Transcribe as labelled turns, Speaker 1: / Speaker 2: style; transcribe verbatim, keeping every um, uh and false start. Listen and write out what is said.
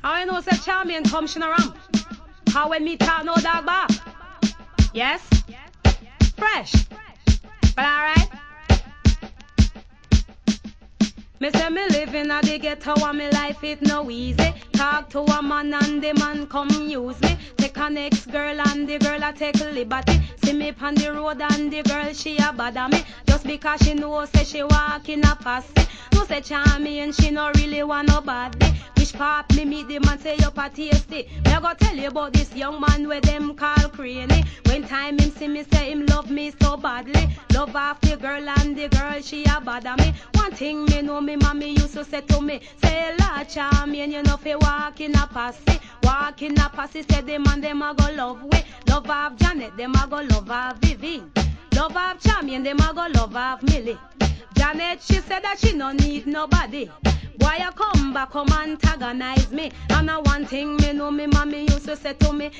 Speaker 1: How I know say Charmian come she no ramp? How when me talk no dog back? Yes? Fresh. But alright. Me say me living at the ghetto and me life it no easy. Talk to a man and the man come use me. Take a next girl and the girl a take liberty. See me on the road and the girl she a bother me. Just because she know say she walk in a posse. No say charmy and she no really want nobody. Which part me meet the man say you a tasty. Me a go tell you about this young man where them call Craney. When time him see me say him love me so badly. Love off the girl and the girl she a bother me. One thing me know me mommy used to say to me. Say la charmy and you know fi walk in a posse. Walk in a posse say the man them a go love we. Love off Janet them a go love off Vivi. Love off Charmy and them a go love off Millie. Janet she said that she no need nobody. Boy you come back come antagonize me. And a one thing me know me mommy used to say to me.